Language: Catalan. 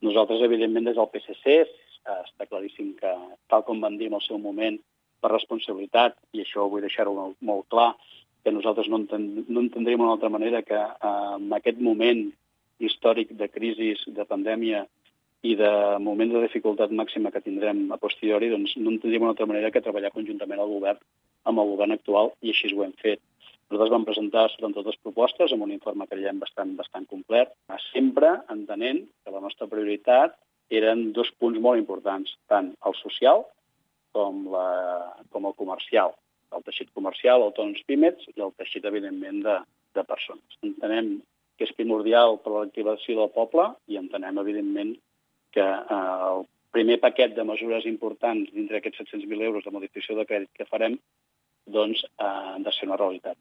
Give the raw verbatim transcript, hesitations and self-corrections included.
Nosaltres, evidentment, des del P S C, està claríssim que, tal com vam dir en el seu moment, per responsabilitat, i això vull deixar-ho molt, molt clar, que nosaltres no, enten, no entendríem d'una altra manera que eh, en aquest moment històric de crisi, de pandèmia i de moment de dificultat màxima que tindrem a posteriori, doncs no entendríem d'una altra manera que treballar conjuntament al govern amb el govern actual, i així ho hem fet. Nosaltres vam presentar setanta-dues propostes amb un informe que creiem bastant, bastant complet, sempre entenent que la nostra prioritat eren dos punts molt importants, tant el social com, la, com el comercial. El teixit comercial, autònoms pimes, i el teixit, evidentment, de, de persones. Entenem que és primordial per a l'activació del poble i entenem, evidentment, que eh, el primer paquet de mesures importants dintre d'aquests set-cents mil euros de modificació de crèdit que farem doncs, eh, han de ser una realitat.